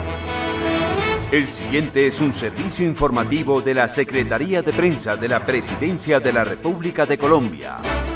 El siguiente es un servicio informativo de la Secretaría de Prensa de la Presidencia de la República de Colombia.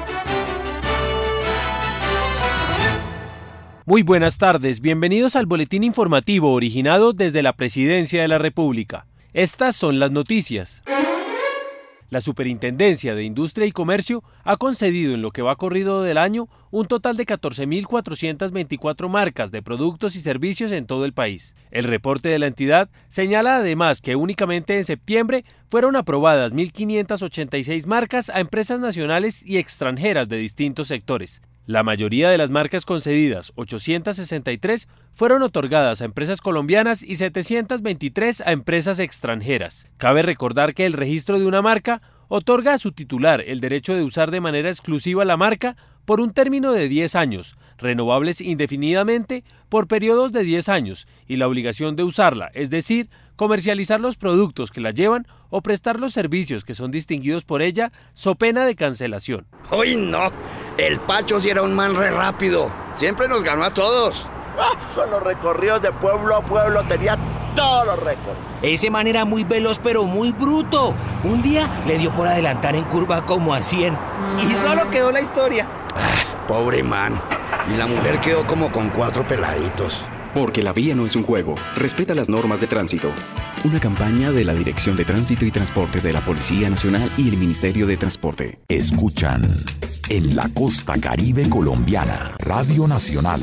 Muy buenas tardes, bienvenidos al boletín informativo originado desde la Presidencia de la República. Estas son las noticias. La Superintendencia de Industria y Comercio ha concedido en lo que va corrido del año un total de 14.424 marcas de productos y servicios en todo el país. El reporte de la entidad señala además que únicamente en septiembre fueron aprobadas 1.586 marcas a empresas nacionales y extranjeras de distintos sectores. La mayoría de las marcas concedidas, 863, fueron otorgadas a empresas colombianas y 723 a empresas extranjeras. Cabe recordar que el registro de una marca otorga a su titular el derecho de usar de manera exclusiva la marca por un término de 10 años, renovables indefinidamente por periodos de 10 años, y la obligación de usarla, es decir, comercializar los productos que la llevan o prestar los servicios que son distinguidos por ella, so pena de cancelación. ¡Uy, no! El Pacho sí era un man re rápido. Siempre nos ganó a todos. Son los recorridos de pueblo a pueblo, tenía todos los récords. Ese man era muy veloz, pero muy bruto. Un día le dio por adelantar en curva como a 100. Y solo quedó la historia. Pobre man. Y la mujer quedó como con 4 peladitos. Porque la vía no es un juego. Respeta las normas de tránsito. Una campaña de la Dirección de Tránsito y Transporte de la Policía Nacional y el Ministerio de Transporte. Escuchan en la costa caribe colombiana, Radio Nacional.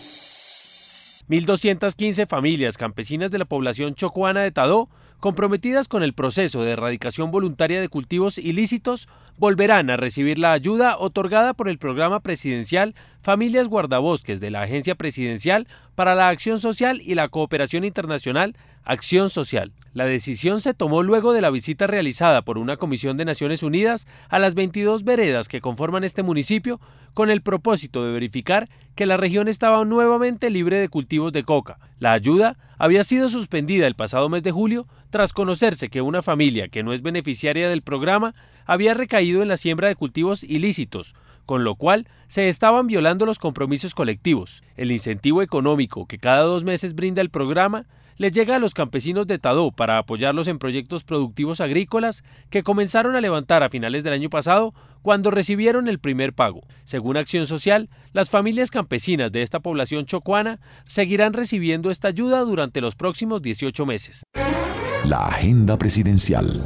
1.215 familias campesinas de la población chocuana de Tadó, comprometidas con el proceso de erradicación voluntaria de cultivos ilícitos, volverán a recibir la ayuda otorgada por el programa presidencial Familias Guardabosques de la Agencia Presidencial para la Acción Social y la Cooperación Internacional, Acción Social. La decisión se tomó luego de la visita realizada por una comisión de Naciones Unidas a las 22 veredas que conforman este municipio con el propósito de verificar que la región estaba nuevamente libre de cultivos de coca. La ayuda había sido suspendida el pasado mes de julio tras conocerse que una familia que no es beneficiaria del programa había recaído en la siembra de cultivos ilícitos, con lo cual se estaban violando los compromisos colectivos. El incentivo económico que cada 2 meses brinda el programa les llega a los campesinos de Tadó para apoyarlos en proyectos productivos agrícolas que comenzaron a levantar a finales del año pasado cuando recibieron el primer pago. Según Acción Social, las familias campesinas de esta población chocuana seguirán recibiendo esta ayuda durante los próximos 18 meses. La agenda presidencial.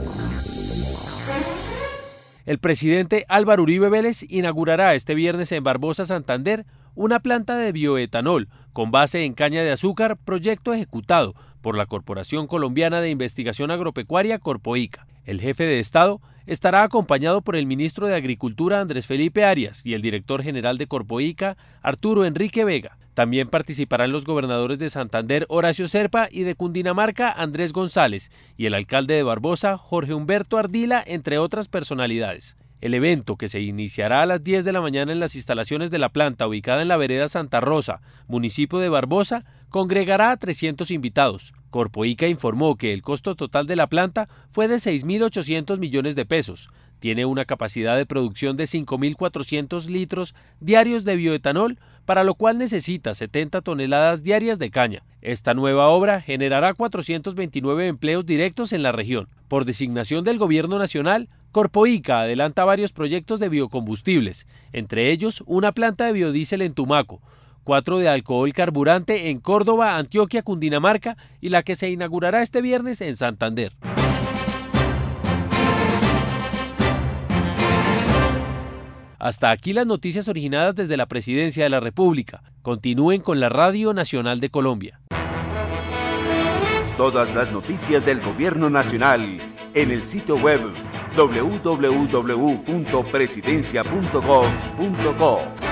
El presidente Álvaro Uribe Vélez inaugurará este viernes en Barbosa, Santander, una planta de bioetanol con base en caña de azúcar, proyecto ejecutado por la Corporación Colombiana de Investigación Agropecuaria, Corpoica. El jefe de Estado estará acompañado por el ministro de Agricultura, Andrés Felipe Arias, y el director general de Corpoica, Arturo Enrique Vega. También participarán los gobernadores de Santander, Horacio Serpa, y de Cundinamarca, Andrés González, y el alcalde de Barbosa, Jorge Humberto Ardila, entre otras personalidades. El evento, que se iniciará a las 10 de la mañana en las instalaciones de la planta ubicada en la vereda Santa Rosa, municipio de Barbosa, congregará a 300 invitados. Corpoica informó que el costo total de la planta fue de 6.800 millones de pesos. Tiene una capacidad de producción de 5.400 litros diarios de bioetanol, para lo cual necesita 70 toneladas diarias de caña. Esta nueva obra generará 429 empleos directos en la región. Por designación del Gobierno Nacional, Corpoica adelanta varios proyectos de biocombustibles, entre ellos una planta de biodiesel en Tumaco, 4 de alcohol carburante en Córdoba, Antioquia, Cundinamarca y la que se inaugurará este viernes en Santander. Hasta aquí las noticias originadas desde la Presidencia de la República. Continúen con la Radio Nacional de Colombia. Todas las noticias del Gobierno Nacional en el sitio web www.presidencia.gov.co.